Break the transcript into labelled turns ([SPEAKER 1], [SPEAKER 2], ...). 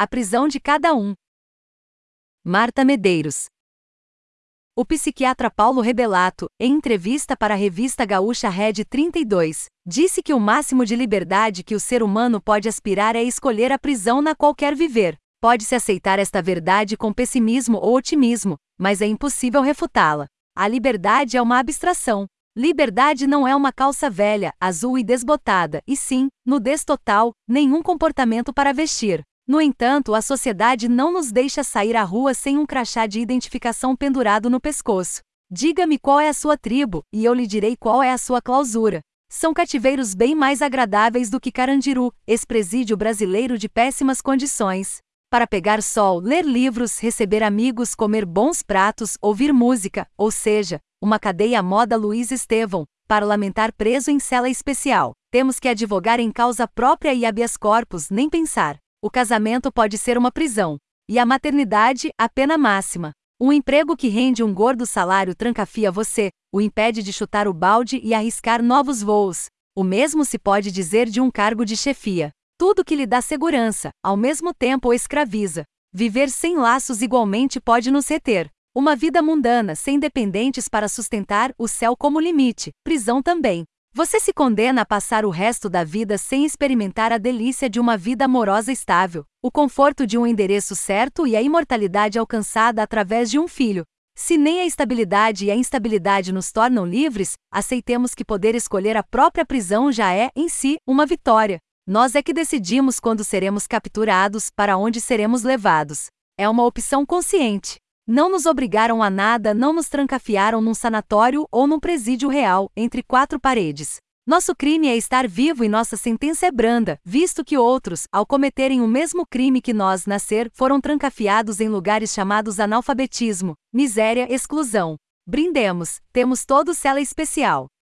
[SPEAKER 1] a prisão de cada um. Marta Medeiros. O psiquiatra Paulo Rebelato, em entrevista para a revista Gaúcha Red 32, disse que o máximo de liberdade que o ser humano pode aspirar é escolher a prisão na qual quer viver. Pode-se aceitar esta verdade com pessimismo ou otimismo, mas é impossível refutá-la. A liberdade é uma abstração. Liberdade não é uma calça velha, azul e desbotada, e sim, nudez total, nenhum comportamento para vestir. No entanto, a sociedade não nos deixa sair à rua sem um crachá de identificação pendurado no pescoço. Diga-me qual é a sua tribo, e eu lhe direi qual é a sua clausura. São cativeiros bem mais agradáveis do que Carandiru, ex-presídio brasileiro de péssimas condições. Para pegar sol, ler livros, receber amigos, comer bons pratos, ouvir música, ou seja, uma cadeia à moda Luiz Estevão, parlamentar preso em cela especial. Temos que advogar em causa própria e habeas corpus, nem pensar. O casamento pode ser uma prisão. E a maternidade, a pena máxima. Um emprego que rende um gordo salário trancafia você, o impede de chutar o balde e arriscar novos voos. O mesmo se pode dizer de um cargo de chefia. Tudo que lhe dá segurança, ao mesmo tempo o escraviza. Viver sem laços igualmente pode nos reter. Uma vida mundana, sem dependentes para sustentar, o céu como limite, prisão também. Você se condena a passar o resto da vida sem experimentar a delícia de uma vida amorosa estável, o conforto de um endereço certo e a imortalidade alcançada através de um filho. Se nem a estabilidade e a instabilidade nos tornam livres, aceitemos que poder escolher a própria prisão já é, em si, uma vitória. Nós é que decidimos quando seremos capturados, para onde seremos levados. É uma opção consciente. Não nos obrigaram a nada, não nos trancafiaram num sanatório ou num presídio real, entre quatro paredes. Nosso crime é estar vivo e nossa sentença é branda, visto que outros, ao cometerem o mesmo crime que nós nascer, foram trancafiados em lugares chamados analfabetismo, miséria, exclusão. Brindemos, temos todos cela especial.